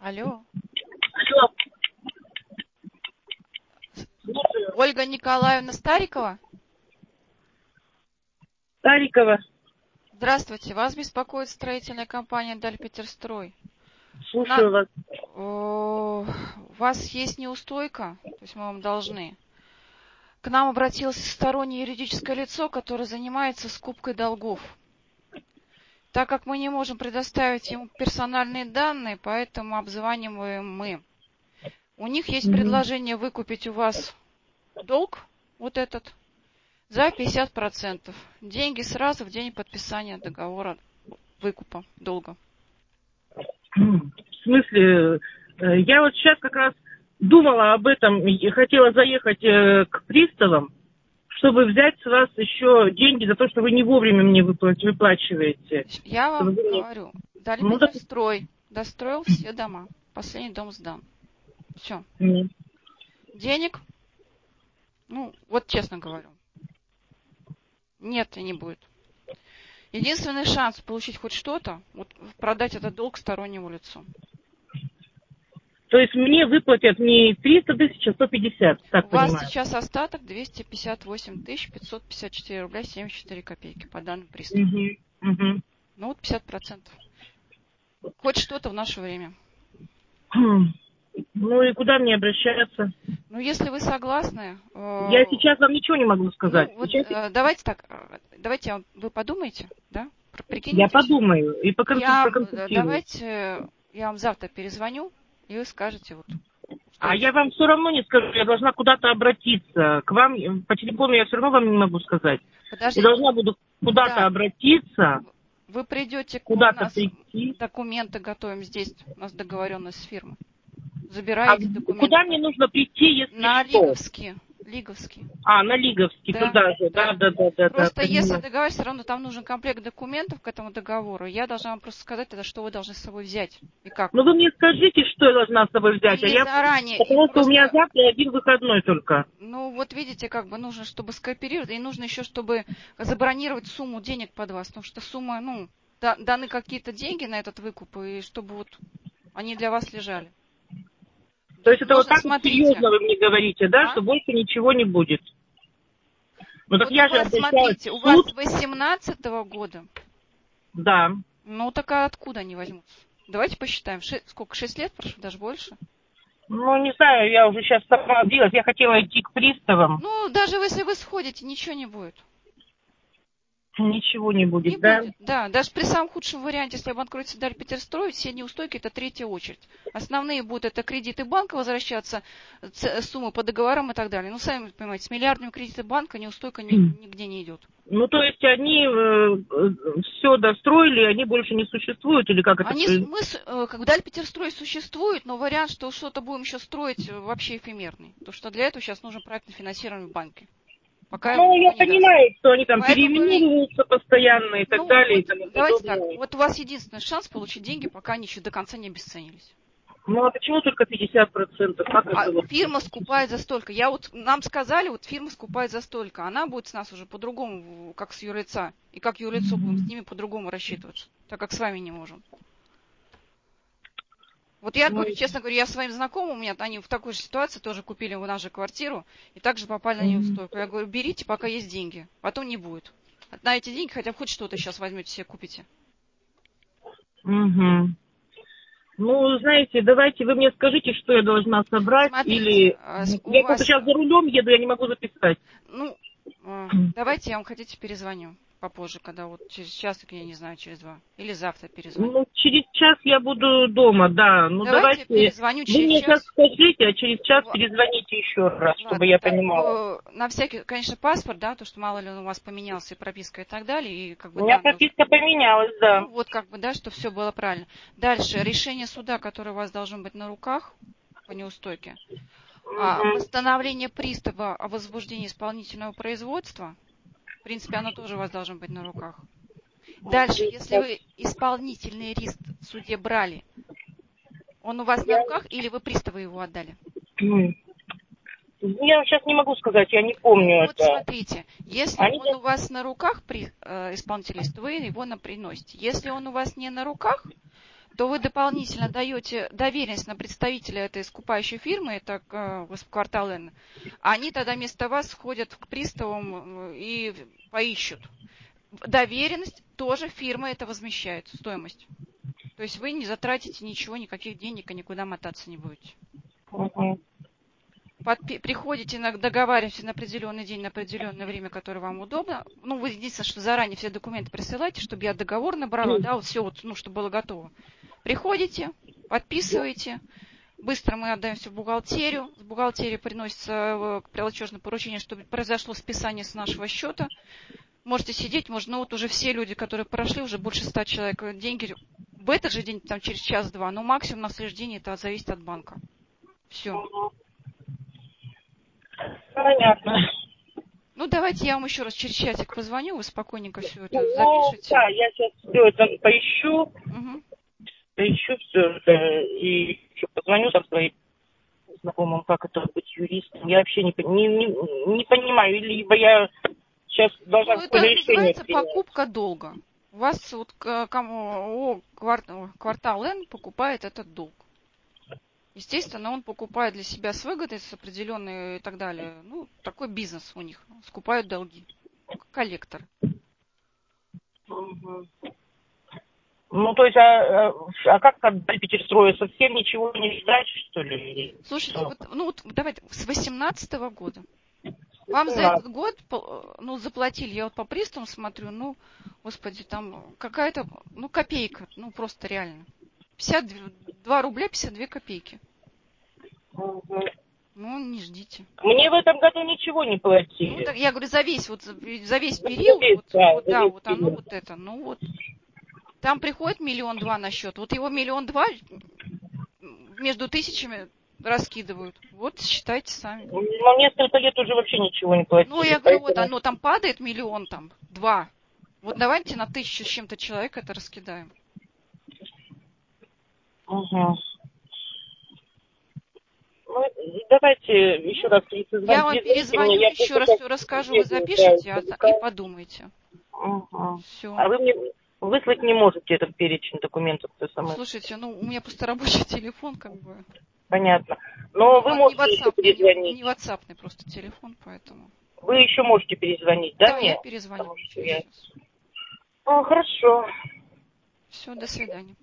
Алло. Алло. Ольга Николаевна Старикова? Старикова. Здравствуйте. Вас беспокоит строительная компания Дальпетерстрой. Слушаю вас. У вас есть неустойка, то есть мы вам должны. К нам обратилось стороннее юридическое лицо, которое занимается скупкой долгов. Так как мы не можем предоставить ему персональные данные, поэтому обзваниваем мы. У них есть предложение выкупить у вас долг, вот этот, за 50%. Деньги сразу в день подписания договора выкупа долга. В смысле, я вот сейчас как раз думала об этом и хотела заехать к приставам, чтобы взять с вас еще деньги за то, что вы не вовремя мне выплачиваете. Я вам говорю, Дальпетерстрой достроил все дома. Последний дом сдан. Все. Денег, вот честно говорю, нет и не будет. Единственный шанс получить хоть что-то, вот продать этот долг стороннему лицу. То есть мне выплатят не 300 тысяч, а 150, так У понимаю. вас сейчас остаток 258 554 рубля 74 копейки по данным пристава. Ну вот 50%. Хоть что-то в наше время. Ну и куда мне обращаться? Ну, если вы согласны... Я сейчас вам ничего не могу сказать. Ну, вот, давайте так, вы подумайте, да? Прикиньте. Я подумаю и проконсультирую. Давайте я вам завтра перезвоню, и вы скажете вот. А я вам все равно не скажу, я должна куда-то обратиться. К вам по телефону я все равно вам не могу сказать. Подождите. Я должна буду куда-то обратиться. Вы придете куда-то у нас прийти. Документы готовим здесь, у нас договоренность с фирмой. Забираете документы. Куда мне нужно прийти, если на что? Лиговский. На Лиговский, туда же. Да. Просто если договариваться, все равно там нужен комплект документов к этому договору. Я должна вам просто сказать тогда, что вы должны с собой взять и как. Ну вы мне скажите, что я должна с собой взять. Или заранее. Потому что у меня завтра один выходной только. Ну вот видите, нужно, чтобы скооперировать, и нужно еще, чтобы забронировать сумму денег под вас. Потому что сумма, даны какие-то деньги на этот выкуп, и чтобы вот они для вас лежали. То есть это вот так вот серьезно вы мне говорите, да, что больше ничего не будет? Ну так я же обращалась в суд. У вас 18-го года? Да. Ну так а откуда они возьмутся? Давайте посчитаем. Сколько, 6 лет прошло, даже больше? Ну, не знаю, я уже сейчас сама билась, я хотела идти к приставам. Ну, даже если вы сходите, ничего не будет. Ничего не будет, да? Будет, да. Даже при самом худшем варианте, если обанкротится Дальпетерстрой, все неустойки – это третья очередь. Основные будут это кредиты банка возвращаться, суммы по договорам и так далее. Ну, сами понимаете, с миллиардными кредитами банка неустойка нигде не идет. Ну, то есть они все достроили, они больше не существуют, или как это? Дальпетерстрой существует, но вариант, что что-то будем еще строить, вообще эфемерный. Потому что для этого сейчас нужно проектное финансирование в банке. Я понимаю, что они там переименуются постоянно и так далее. Давайте так, вот у вас единственный шанс получить деньги, пока они еще до конца не обесценились. Ну, а почему только 50%? Фирма скупает за столько. Нам сказали, фирма скупает за столько. Она будет с нас уже по-другому, как с юрлица. И как юрлицо будем с ними по-другому рассчитываться, так как с вами не можем. Вот я говорю, честно говоря, я своим знакомым, они в такой же ситуации тоже купили у нас же квартиру и также попали на неустойку. Я говорю, берите, пока есть деньги, потом не будет. На эти деньги хотя бы хоть что-то сейчас возьмете себе, купите. Ну, знаете, давайте вы мне скажите, что я должна собрать. Смотрите, я просто сейчас за рулем еду, я не могу записать. Давайте я вам хотите перезвоню попозже, когда через час, я не знаю, через 2. Или завтра перезвоню. Ну, через час я буду дома, да. Давайте перезвоню через час. Вы мне сейчас скажите, а через час перезвоните еще раз, чтобы я понимала. На всякий, конечно, паспорт, да, то, что мало ли он у вас поменялся, и прописка и так далее. И, у меня прописка поменялась, да. Что все было правильно. Дальше, решение суда, которое у вас должно быть на руках по неустойке. Постановление пристава о возбуждении исполнительного производства. В принципе, оно тоже у вас должно быть на руках. Дальше, если вы исполнительный риск в суде брали, он у вас на руках или вы приставу его отдали? Я сейчас не могу сказать, я не помню это. Смотрите, если он у вас на руках, исполнительный риск, то вы его приносите. Если он у вас не на руках, то вы дополнительно даете доверенность на представителя этой скупающей фирмы, это Квартал Н, а они тогда вместо вас сходят к приставам и поищут. Доверенность тоже фирма это возмещает, стоимость. То есть вы не затратите ничего, никаких денег и никуда мотаться не будете. Угу. Приходите, договариваетесь на определенный день, на определенное время, которое вам удобно. Ну, вы единственное, что заранее все документы присылайте, чтобы я договор набрала, да, вот все, вот, ну, чтобы было готово. Приходите, подписываете. Быстро мы отдаем все в бухгалтерию. С бухгалтерии приносится платежное поручение, чтобы произошло списание с нашего счета. Можете сидеть, можно, ну, вот уже все люди, которые прошли, уже больше 100 человек, деньги в этот же день, там, через час-два, но максимум на следующий день это зависит от банка. Все. Понятно. Ну, давайте я вам еще раз через чатик позвоню, вы спокойненько все это Ну, запишите. да, я сейчас все это поищу, Угу. все это, и еще позвоню там своим знакомым, как это быть юристом. Я вообще не понимаю, либо я сейчас должна Ну, это какое-то решение называется принять. покупка долга. У вас вот квартал Н покупает этот долг. Естественно, он покупает для себя с выгодой, с определенной и так далее. Ну, такой бизнес у них. Скупают долги. Коллектор. Мгм. Ну, то есть, а как там Питерстрою? Совсем ничего не ждать, что ли? Или Слушайте, что? вот, ну вот давайте, с 18-го года. Вам за 18. этот год, ну, заплатили, я вот по приставам смотрю, ну, господи, там какая-то, ну, копейка, ну, просто реально. 52 рубля 52 копейки. Мгм. Ну, не ждите. Мне в этом году ничего не Ну, платили. так я говорю, за весь, вот, за весь За период, весь, вот, да, вот, за да, весь вот оно период. вот это, ну, вот. Там приходит 1,2 миллиона на счет, вот его 1,2 миллиона между тысячами раскидывают. Вот, считайте сами. Но несколько лет уже вообще ничего не Ну, платили, я говорю, вот поэтому... оно там падает 1,2 миллиона, там, 2. Вот давайте на 1000 с чем-то человек это раскидаем. Угу. Ну, давайте еще раз Я вам перезвоните мне, перезвоню, я еще просто раз так все расскажу, вы еду, да, запишите и издалека. подумайте. Угу. Все. А вы мне выслать не можете этот перечень документов по СМС? Слушайте, ну, у меня просто рабочий телефон, как бы. Понятно. Ну, Но вы не можете еще ватсапный, перезвонить. не ватсапный просто телефон, поэтому. Вы еще можете перезвонить, да, Да, я мне? перезвоню Потому вам что через я... час. Хорошо. Все, до свидания.